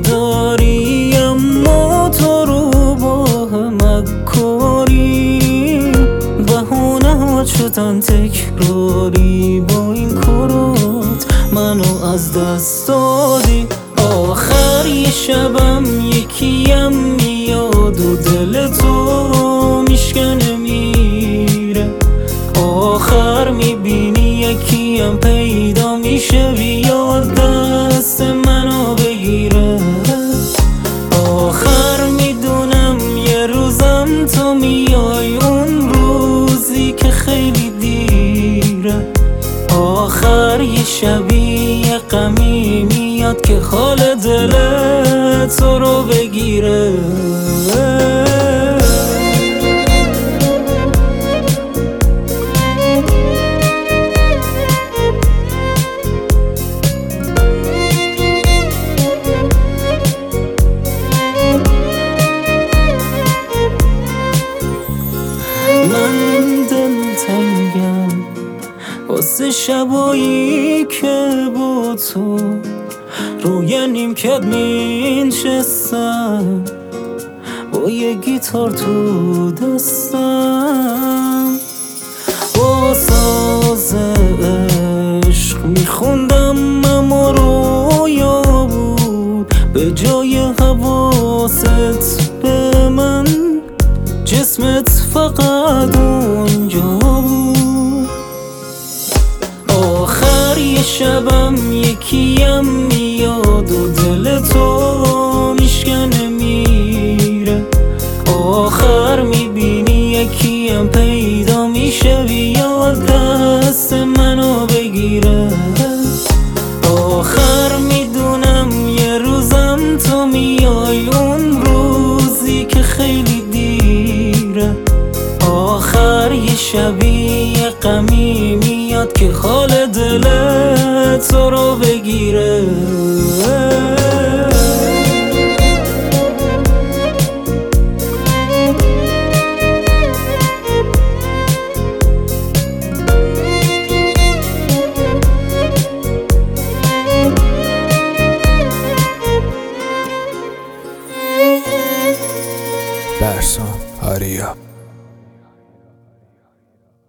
داری اما تو رو با هم کاری بهونه ها شدن تکراری با این کارات منو از دست دادی آخر یه شبم یکیم میاد و دل تو میشکنه میره آخر میبینی یکیم پیدا میشه بیاد دست منو بگیره آخر میدونم یه روزم تو میای اون روزی که خیلی دیره آخر یه شبی یه غمی میاد که حال دل تو رو بگیره من دلتنگم واسه شبایی که با تو روی نیمکت مینشستم با یه گیتار تو دستم با ساز عشق میخوندم اما رویا بود به جای حواست به من جسمت فقط اونجا بود آخر یه شبم یکیم میاد و دل تو میشکنه میره آخر میبینی یکیم پیدا میشه بیاد دست منو بگیره آخر میدونم یه روزم تو میای اون روزی که خیلی دیره آخر یه شبی یه غمی میاد که حال دل تو رو بگیره برسان آریا